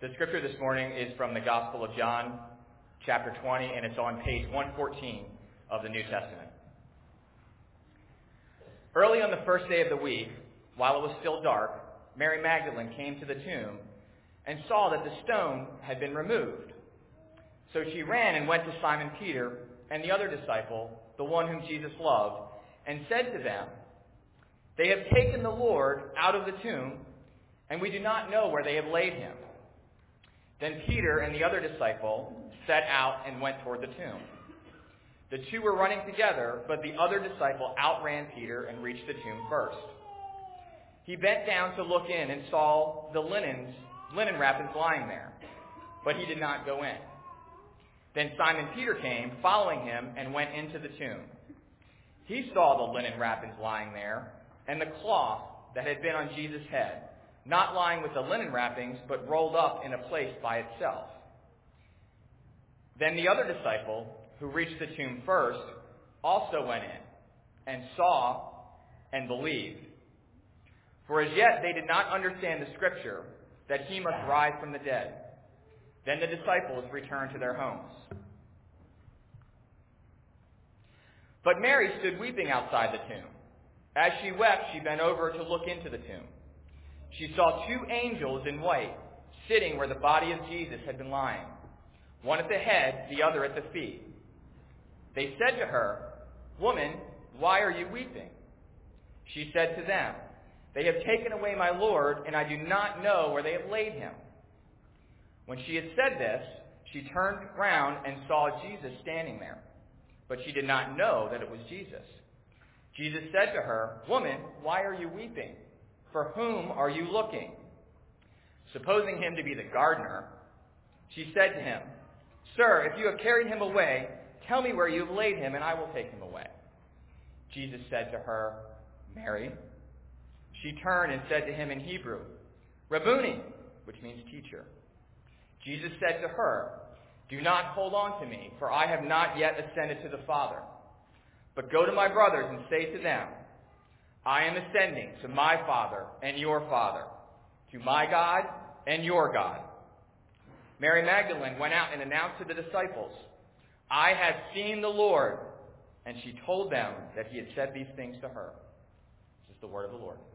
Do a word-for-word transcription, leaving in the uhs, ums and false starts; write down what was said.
The scripture this morning is from the Gospel of John, chapter twenty, and it's on page one fourteen of the New Testament. Early on the first day of the week, while it was still dark, Mary Magdalene came to the tomb and saw that the stone had been removed. So she ran and went to Simon Peter and the other disciple, the one whom Jesus loved, and said to them, "They have taken the Lord out of the tomb, and we do not know where they have laid him." Then Peter and the other disciple set out and went toward the tomb. The two were running together, but the other disciple outran Peter and reached the tomb first. He bent down to look in and saw the linens, linen wrappings lying there, but he did not go in. Then Simon Peter came, following him, and went into the tomb. He saw the linen wrappings lying there, and the cloth that had been on Jesus' head, not lying with the linen wrappings, but rolled up in a place by itself. Then the other disciple, who reached the tomb first, also went in, and saw and believed. For as yet they did not understand the scripture, that he must rise from the dead. Then the disciples returned to their homes. But Mary stood weeping outside the tomb. As she wept, she bent over to look into the tomb. She saw two angels in white, sitting where the body of Jesus had been lying, one at the head, the other at the feet. They said to her, "Woman, why are you weeping?" She said to them, "They have taken away my Lord, and I do not know where they have laid him." When she had said this, she turned round and saw Jesus standing there, but she did not know that it was Jesus. Jesus said to her, "Woman, why are you weeping? For whom are you looking?" Supposing him to be the gardener, she said to him, "Sir, if you have carried him away, tell me where you have laid him, and I will take him away." Jesus said to her, "Mary." She turned and said to him in Hebrew, "Rabboni," which means teacher. Jesus said to her, "Do not hold on to me, for I have not yet ascended to the Father. But go to my brothers and say to them, I am ascending to my Father and your Father, to my God and your God." Mary Magdalene went out and announced to the disciples, "I have seen the Lord." And she told them that he had said these things to her. This is the word of the Lord.